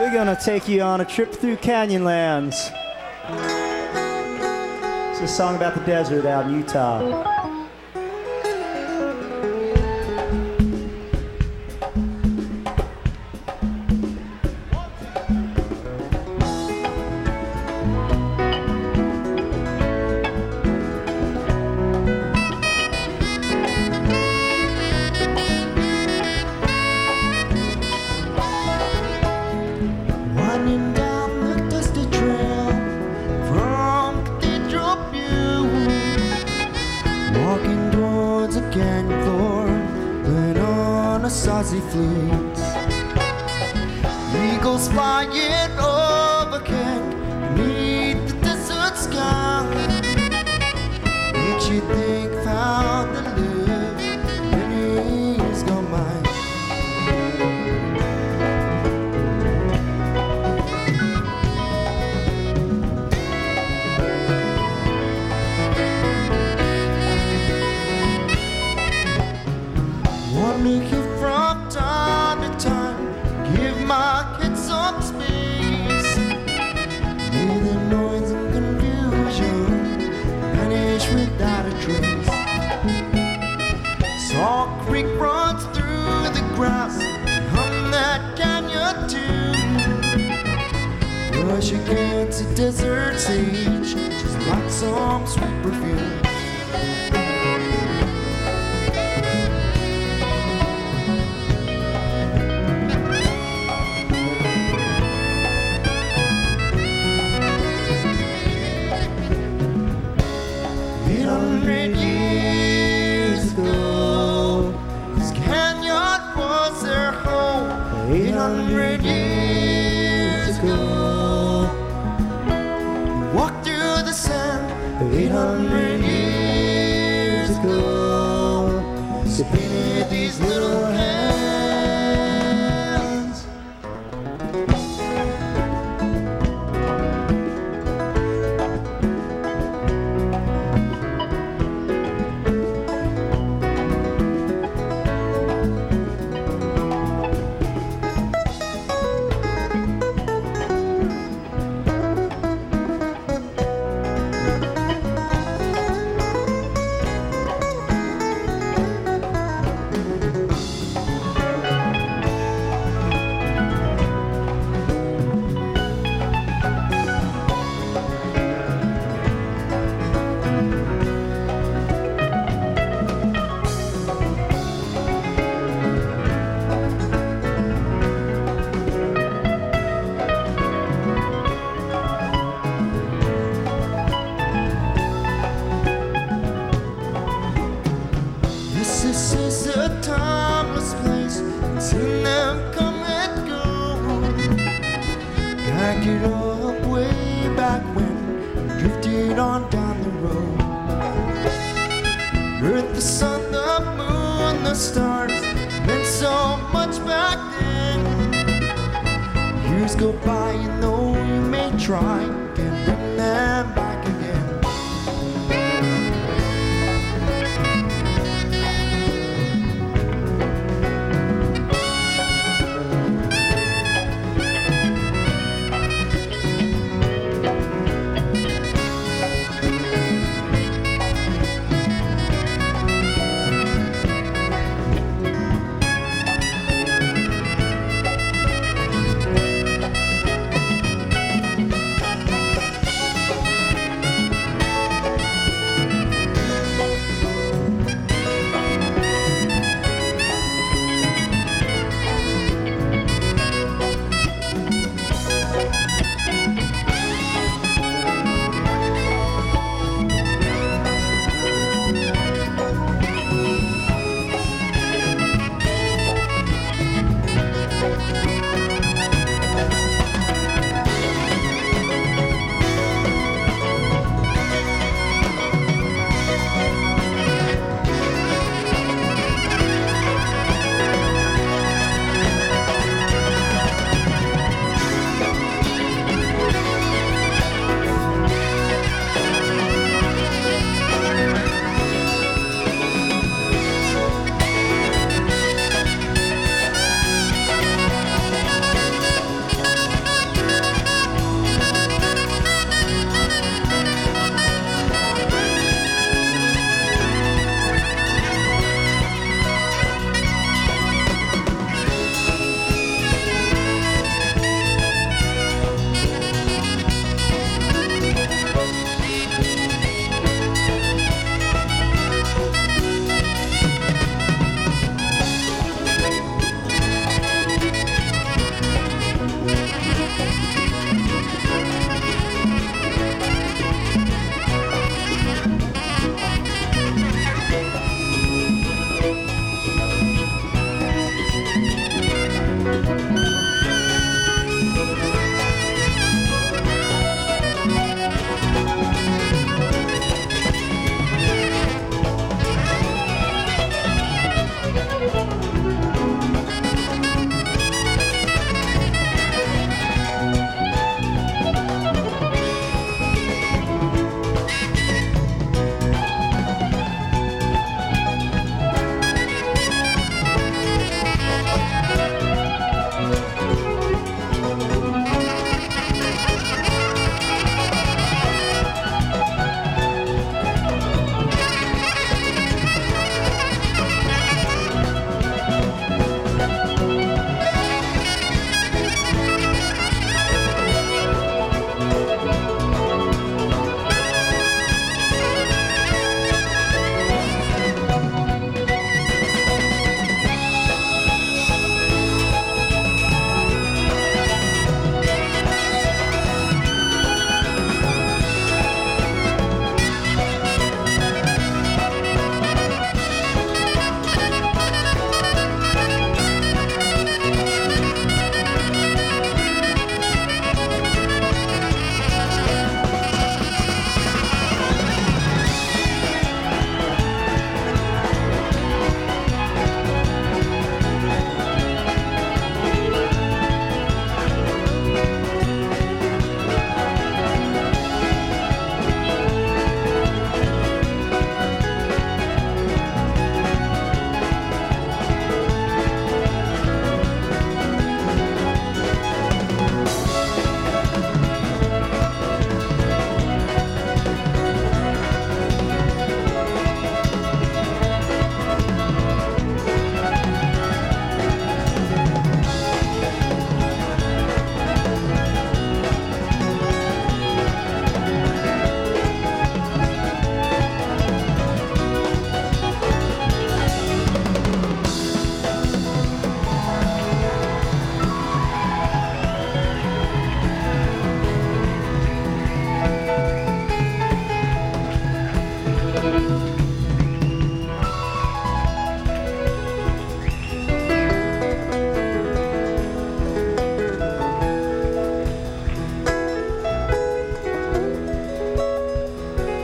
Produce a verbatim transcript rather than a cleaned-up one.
We're gonna take you on a trip through Canyonlands. It's a song about the desert out in Utah. Winding down the dusty trail from Cathedral View, walking towards a canyon floor, playing on a saucy flute. Eagles flying overhead beneath the desert sky, makes you think how to live when he's gone by. Wondering if from time to time give my kids some space. May the noise and confusion vanish without a trace. Saw a creek runs through the grass, hum that canyon tune. Brush against a desert sage, just like some sweet perfume. Eight hundred years ago, this canyon was their home. Eight hundred years ago, walked through the sand. Eight hundred years ago, they painted these little hands. This is a timeless place, seen them come and go. Back it up way back when, drifted on down the road. Earth, the sun, the moon, the stars, meant so much back then. Years go by, you know you may try,